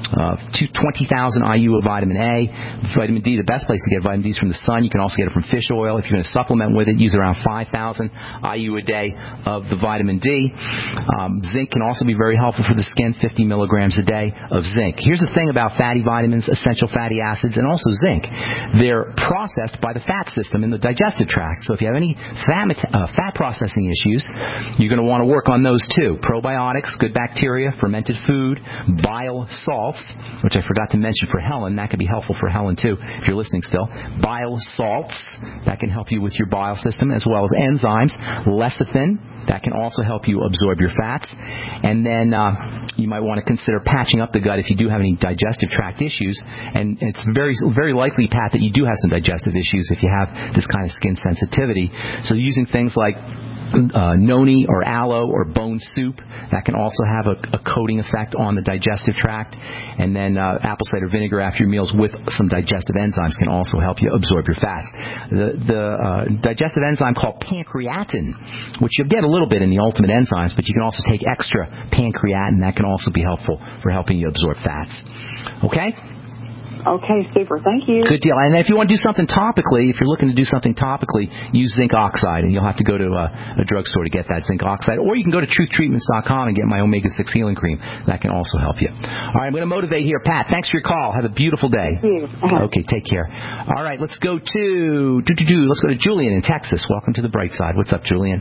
20,000 IU of vitamin A. Vitamin D, the best place to get vitamin D is from the sun. You can also get it from fish oil. If you're going to supplement with it, use around 5,000 IU a day of the vitamin D. Zinc can also be very helpful for the skin, 50 milligrams a day of zinc. Here's the thing about fatty vitamins, essential fatty acids, and also zinc. They're processed by the fat system in the digestive tract. So if you have any fat processing issues, you're going to want to work on those too. Probiotics, good bacteria, fermented food, bile salts, which I forgot to mention for Helen. That could be helpful for Helen too, if you're listening still. Bile salts, that can help you with your bile system, as well as enzymes. Lecithin, that can also help you absorb your fats. And then you might want to consider patching up the gut if you do have any digestive tract issues. And it's very, very likely, Pat, that you do have some digestive issues if you have this kind of skin sensitivity. So using things like noni or aloe or bone soup, that can also have a coating effect on the digestive tract. And then apple cider vinegar after your meals with some digestive enzymes can also help you absorb your fats. The digestive enzyme called pancreatin, which you'll get a little bit in the Ultimate Enzymes, but you can also take extra pancreatin. That can also be helpful for helping you absorb fats. Okay? Okay, super. Thank you. Good deal. And if you want to do something topically, if you're looking to do something topically, use zinc oxide, and you'll have to go to a drugstore to get that zinc oxide. Or you can go to truthtreatments.com and get my omega-6 healing cream. That can also help you. All right, I'm going to motivate here. Pat, thanks for your call. Have a beautiful day. Thank you. Okay, take care. All right, let's go to Julian in Texas. Welcome to the bright side. What's up, Julian?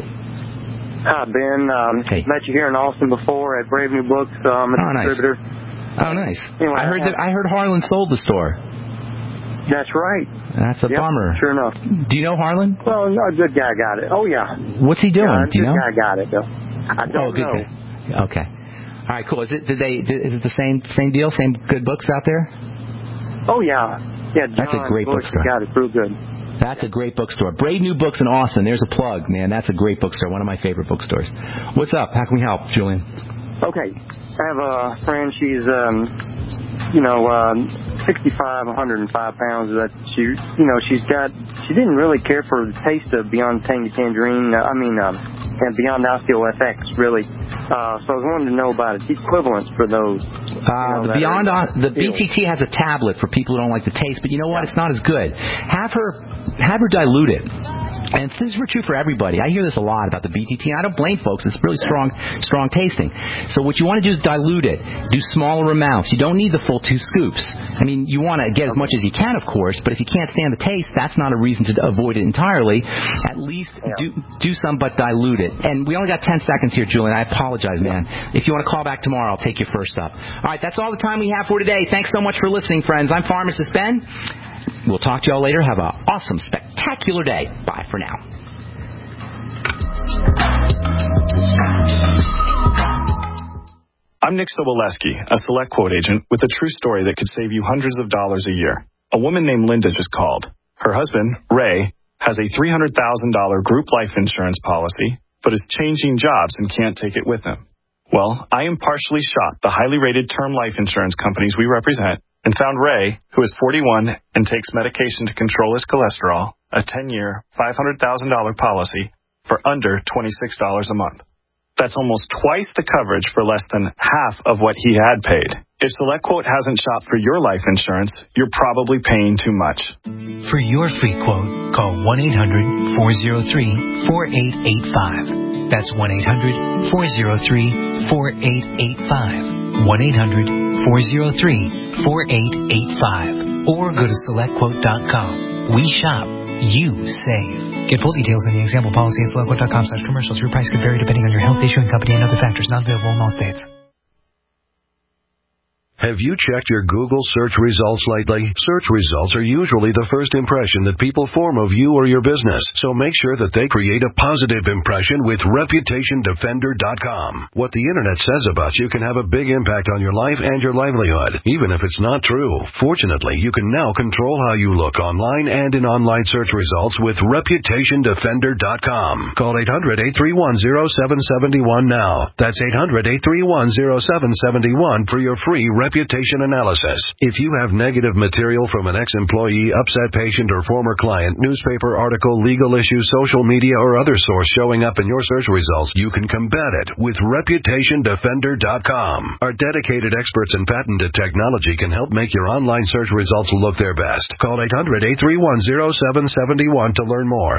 Hi, Ben. Met you here in Austin before at Brave New Books. I'm a distributor. Oh, nice. Anyway, I heard Harlan sold the store. That's right. That's a bummer. Sure enough. Do you know Harlan? Well, no, a good guy got it. Oh, yeah. What's he doing? Do you know? Good guy got it, though. I don't good know. Guy. Okay. All right, cool. Is it the same deal? Same good books out there? Oh, yeah. Yeah, that's a great bookstore. Got it real good. That's a great bookstore. Brave New Books in Austin. There's a plug, man. That's a great bookstore. One of my favorite bookstores. What's up? How can we help, Julian? Okay. I have a friend. She's, 65, 105 pounds. That she didn't really care for the taste of Beyond Tangy Tangerine. And Beyond Osteo FX, really. So I was wanting to know about the equivalents for those. The BTT has a tablet for people who don't like the taste, but you know what? It's not as good. Have her dilute it. And this is true for everybody. I hear this a lot about the BTT, and I don't blame folks. It's really strong tasting. So what you want to do is dilute it. Do smaller amounts. You don't need the full 2 scoops. I mean, you want to get as much as you can, of course, but if you can't stand the taste, that's not a reason to avoid it entirely. At least do some, but dilute it. And we only got 10 seconds here, Julian. I apologize, man. If you want to call back tomorrow, I'll take you first up. All right, that's all the time we have for today. Thanks so much for listening, friends. I'm Pharmacist Ben. We'll talk to y'all later. Have an awesome, spectacular day. Bye for now. I'm Nick Soboleski, a Select Quote agent with a true story that could save you hundreds of dollars a year. A woman named Linda just called. Her husband, Ray, has a $300,000 group life insurance policy, but is changing jobs and can't take it with him. Well, I impartially shot the highly rated term life insurance companies we represent and found Ray, who is 41 and takes medication to control his cholesterol, a 10-year, $500,000 policy for under $26 a month. That's almost twice the coverage for less than half of what he had paid. If SelectQuote hasn't shopped for your life insurance, you're probably paying too much. For your free quote, call 1-800-403-4885. That's 1-800-403-4885. 1-800-403-4885. Or go to SelectQuote.com. We shop. You save. Get full details in the example policy at SelectQuote.com/commercials. Your price could vary depending on your health, issuing company, and other factors. Not available in all states. Have you checked your Google search results lately? Search results are usually the first impression that people form of you or your business, so make sure that they create a positive impression with ReputationDefender.com. What the internet says about you can have a big impact on your life and your livelihood, even if it's not true. Fortunately, you can now control how you look online and in online search results with ReputationDefender.com. Call 800-831-0771 now. That's 800-831-0771 for your free reputation analysis. If you have negative material from an ex-employee, upset patient, or former client, newspaper article, legal issue, social media, or other source showing up in your search results, you can combat it with ReputationDefender.com. Our dedicated experts in patented technology can help make your online search results look their best. Call 800-831-0771 to learn more.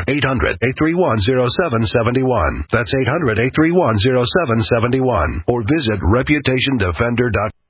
800-831-0771. That's 800-831-0771. Or visit ReputationDefender.com.